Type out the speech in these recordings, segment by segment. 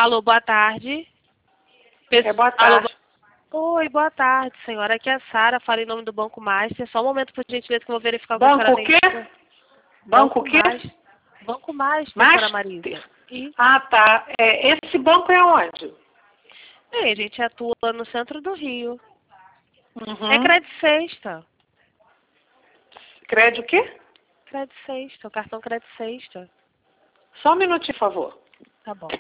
Alô, boa tarde. Boa Alô, tarde. Oi, boa tarde, senhora. Aqui é a Sara, fala em nome do Banco Master. Só um momento, por gentileza, que eu vou verificar o que a senhora Banco o tem. quê? Banco o quê? Banco Master, senhora Master? Marisa. E, Ah, tá. Esse banco é onde? bem, a gente atua no centro do Rio. É Uhum. crédito sexta. Crédito o quê? Crédito sexta, o cartão crédito sexta. Só um minutinho, por favor. Tá bom.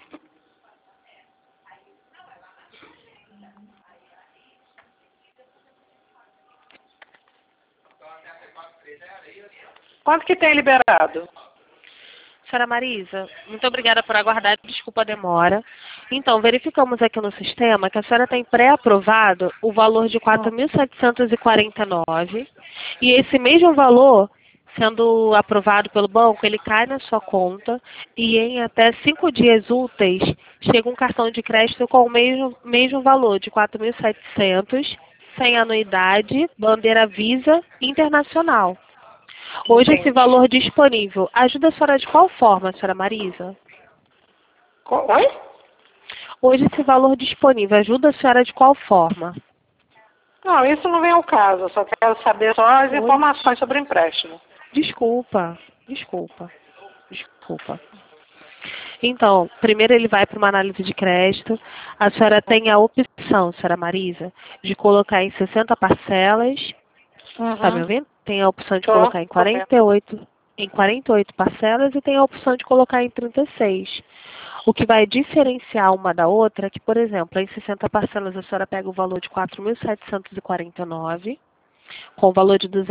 Quanto que tem liberado? Senhora Marisa, muito obrigada por aguardar, desculpa a demora. Então, verificamos aqui no sistema que a senhora tem pré-aprovado o valor de R$ 4.749 e esse mesmo valor, sendo aprovado pelo banco, ele cai na sua conta e em até 5 dias úteis chega um cartão de crédito com o mesmo valor de 4.700, sem anuidade, bandeira Visa Internacional. Hoje esse Entendi. valor disponível ajuda a senhora de qual forma, senhora Marisa? Oi? Hoje esse valor disponível ajuda a senhora de qual forma? Não, isso não vem ao caso. Eu só quero saber só as Oi? informações sobre o empréstimo. Desculpa. Então, primeiro ele vai para uma análise de crédito. A senhora tem a opção, senhora Marisa, de colocar em 60 parcelas. Tá me Uhum. ouvindo? Tem a opção de Tô colocar em vendo. 48 parcelas e tem a opção de colocar em 36. O que vai diferenciar uma da outra é que, por exemplo, em 60 parcelas a senhora pega o valor de R$ 4.749, com o valor de R$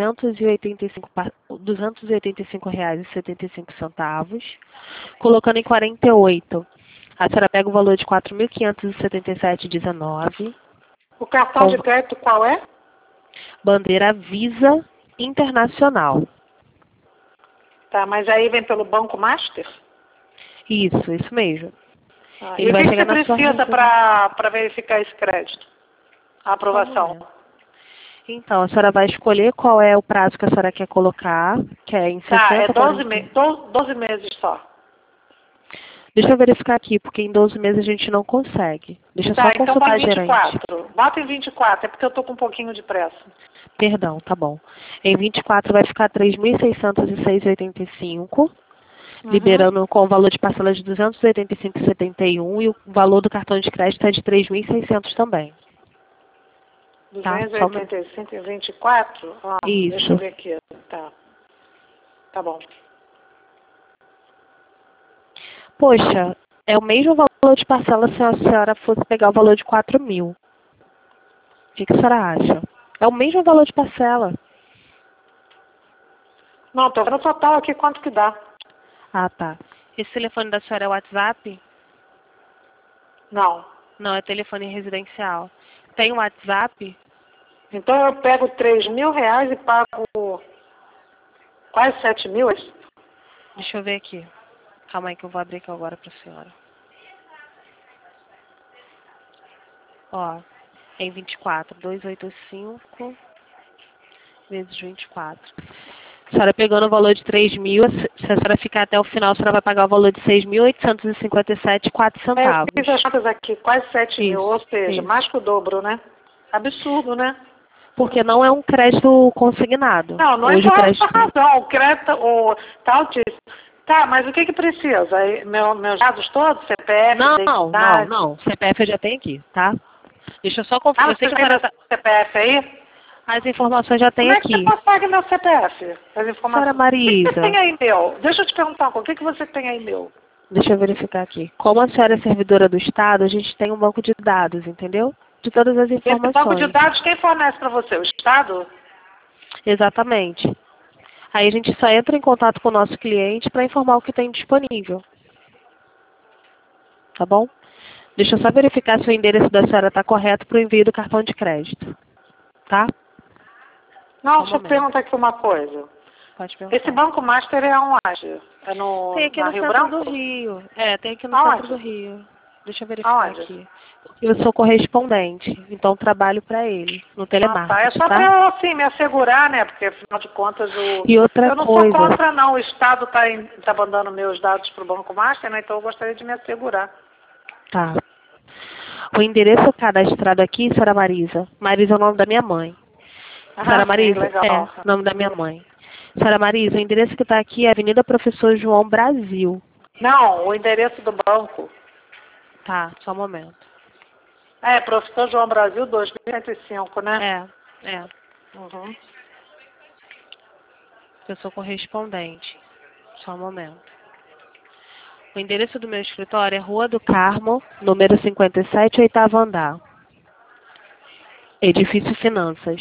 285,75. Colocando em 48, a senhora pega o valor de R$ 4.577,19, O cartão com de crédito qual é? bandeira Visa Internacional. Tá, mas aí vem pelo Banco Master? Isso mesmo. E Ele o vai que você chegar na sua precisa residência. para verificar esse crédito? A Só um aprovação. momento. Então, a senhora vai escolher qual é o prazo que a senhora quer colocar, que é em Tá, é 60, 40. 12 meses só. Deixa eu verificar aqui, porque em 12 meses a gente não consegue. Deixa eu só Tá, então consultar põe a gerente. 24. Bota em 24, é porque eu tô com um pouquinho de pressa. Perdão, tá bom. Em 24 vai ficar 3.606,85, Uhum. liberando com o valor de parcela de 285,71 e o valor do cartão de crédito é de 3.600 também. Tá? Só um minuto. 285 e 24? Deixa eu Isso. ver aqui. Tá bom. Poxa, é o mesmo valor de parcela se a senhora fosse pegar o valor de 4.000. O que a senhora acha? É o mesmo valor de parcela. Não, tô vendo o total aqui, quanto que dá. Ah, tá. Esse telefone da senhora é WhatsApp? Não. Não, é telefone residencial. Tem WhatsApp? Então eu pego 3.000 reais e pago quase 7 mil? É isso? Deixa eu ver aqui. Calma aí que eu vou abrir aqui agora pra senhora. Ó, em 24, 285 vezes 24. A senhora pegando o valor de 3.000, se a senhora ficar até o final, a senhora vai pagar o valor de 6.857,04 Eu centavos. fiz as contas aqui, quase 7 mil, Isso, ou seja, isso. mais que o dobro, né? Absurdo, né? Porque não é um crédito consignado. Não Hoje o importa a crédito... razão, o crédito, o tal disso. Tá, mas o que que precisa? Aí, meus dados todos, CPF, identidade. Não. CPF eu já tenho aqui, tá? Deixa eu só confirmar. Eu sei Você que a tem senhora meu tá... CPF aí? As informações já tem Como é que você aqui. consegue meu CPF? As Senhora informações. O que que você Marisa, tem aí meu? Deixa eu te perguntar uma coisa, o que que você tem aí meu? deixa eu verificar aqui. Como a senhora é servidora do Estado, a gente tem um banco de dados, entendeu? De todas as Esse banco de informações. dados, quem fornece para você? O Estado? Exatamente. Aí a gente só entra em contato com o nosso cliente para informar o que tem disponível. Tá bom? Deixa eu só verificar se o endereço da senhora está correto para o envio do cartão de crédito. Tá? Não, Só um deixa eu momento. perguntar aqui uma coisa. Pode Esse perguntar. Banco Master é onde? É Tem aqui na no Rio centro do Branco? Rio. É, tem aqui no centro do Aonde? Rio. Deixa eu verificar Aonde? aqui. Eu sou correspondente, então trabalho para ele, no Ah, tá. É telemarketing, só para tá? eu, assim, me assegurar, né? Porque, afinal de contas, E outra eu não sou coisa, contra, não. O Estado tá mandando meus dados para o Banco Master, né? Então eu gostaria de me assegurar. Tá. O endereço cadastrado aqui, senhora Marisa. Marisa é o nome da minha mãe. Senhora Sim, Marisa? legal. É, nome da minha mãe. Senhora Marisa, o endereço que está aqui é Avenida Professor João Brasil. Não, o endereço do banco. Tá, só um momento. É, Professor João Brasil 2105, né? É. Uhum. Eu sou correspondente. Só um momento. O endereço do meu escritório é Rua do Carmo, número 57, oitavo andar. Edifício Finanças.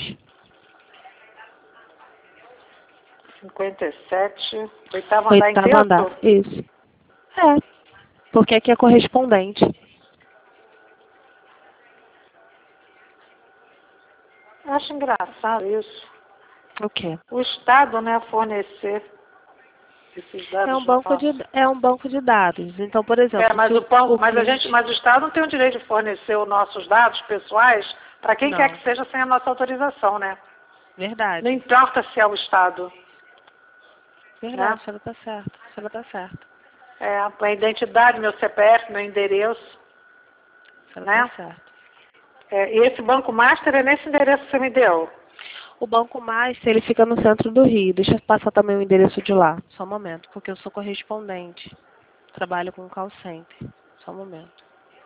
57, oitavo andar Oitavo inteiro? andar, isso. É, porque aqui é correspondente. Eu acho engraçado isso. O quê? O Estado, né, fornecer esses dados É um banco de dados. Então, por exemplo, mas se o banco, cliente... mas o Estado não tem o direito de fornecer os nossos dados pessoais para quem Não. quer que seja sem a nossa autorização, né? Verdade. Não importa se é o Estado. Verdade, Né? a senhora tá certa. A senhora tá certa. É, a identidade, meu CPF, meu endereço. A senhora Né? tá certa. É, e esse Banco Master é nesse endereço que você me deu? O Banco Master, ele fica no centro do Rio. Deixa eu passar também o endereço de lá. Só um momento, porque eu sou correspondente. Trabalho com call center. Só um momento.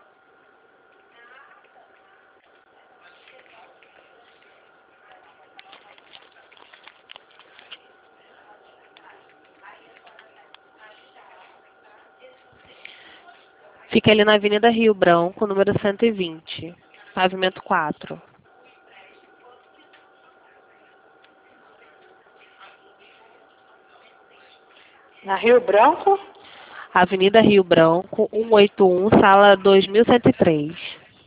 Fica ali na Avenida Rio Branco, número 120, pavimento 4. Na Rio Branco? Avenida Rio Branco, 181, sala 2103.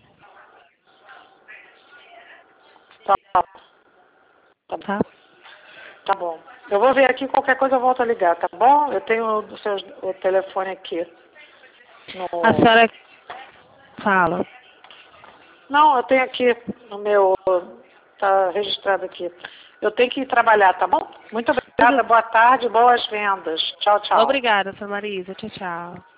Tá, Tá? tá bom. Eu vou ver aqui, qualquer coisa eu volto a ligar, tá bom? Eu tenho o telefone aqui. A senhora fala. Não, eu tenho aqui no meu... Tá registrado aqui. Eu tenho que ir trabalhar, tá bom? Muito obrigada, boa tarde, boas vendas. Tchau, tchau. Obrigada, senhora Marisa. Tchau, tchau.